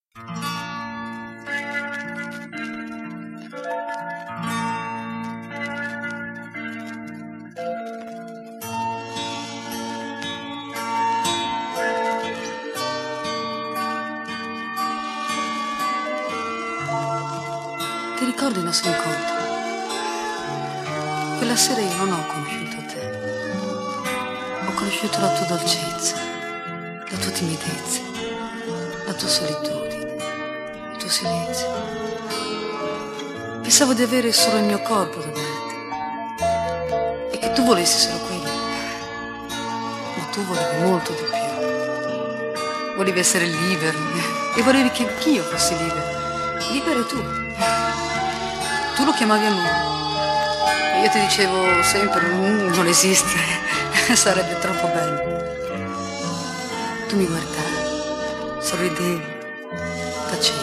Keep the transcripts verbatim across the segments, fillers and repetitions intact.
Ti ricordi il nostro incontro? Quella sera io non ho conosciuto te. Ho conosciuto la tua dolcezza, la tua timidezza, la tua solitudine, il tuo silenzio. Pensavo di avere solo il mio corpo davanti e che tu volessi solo quello. Ma tu volevi molto di più. Volevi essere libero e volevi che anch'io fossi libero. Libero tu. Tu lo chiamavi amore e io ti dicevo sempre mm, non esiste, sarebbe troppo bello. Tu mi guardavi, sorridevi, tacevi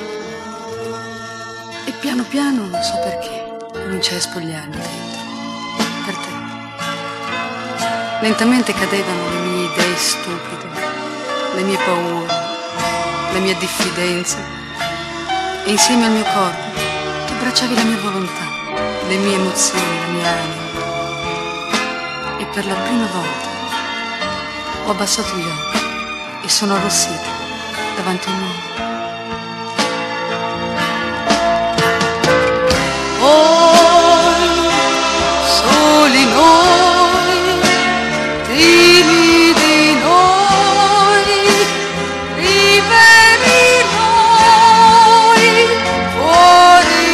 e piano piano, non so perché, cominciai a spogliarmi dentro per te. Lentamente cadevano le mie idee stupide, le mie paure, la mia diffidenza e insieme al mio corpo abbracciavi la mia volontà, le mie emozioni, la mia anima. E per la prima volta ho abbassato gli occhi e sono arrossita davanti a un uomo. Poi, soli noi, timidi noi, liberi noi, fuori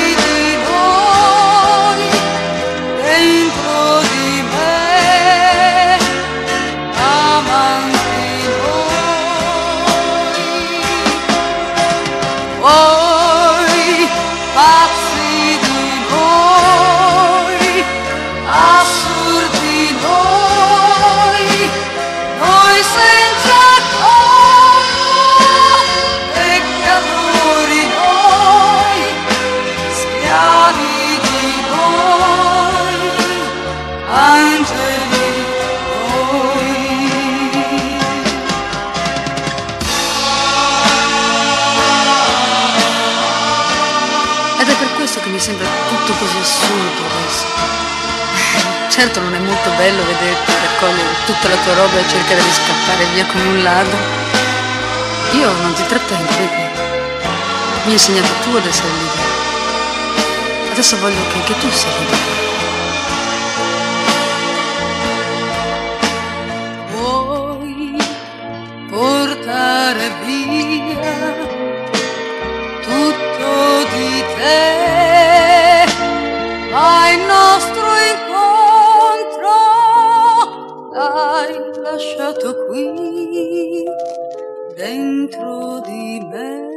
voi, pazzi di noi, assurdi noi, noi senza colpa, peccatori noi, schiavi di noi, angeli noi. Ed è per questo che mi sembra tutto così assurdo adesso. Certo non è molto bello vederti raccogliere tutta la tua roba e cercare di scappare via come un ladro. Io non ti trattengo, vedi? Mi hai insegnato tu ad essere libero. Adesso voglio che anche tu sia libero. Vuoi portare via tutto di te, ma il nostro incontro l'hai lasciato qui dentro di me.